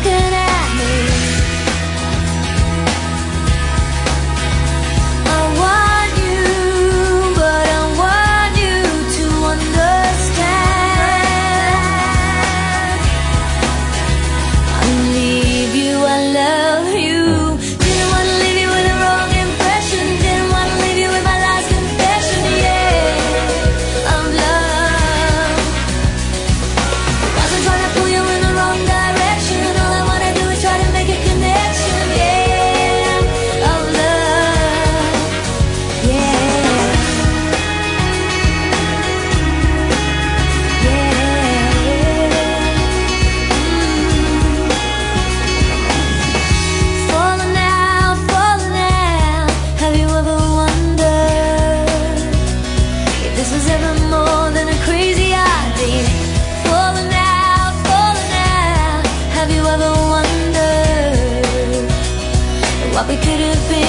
looking at me. I want you, but I want you to understand. I need you, I love you. Didn't want to leave you with a wrong impression. Didn't want to leave you with my last confession, yeah, of love. Wasn't trying to pull you in the wrong direction. All I wanna do is try to make a connection, yeah, of love, yeah, falling out, falling out. Have you ever wondered if this was ever more than a crazy idea? Falling out, falling out. Have you ever wondered what we could have been?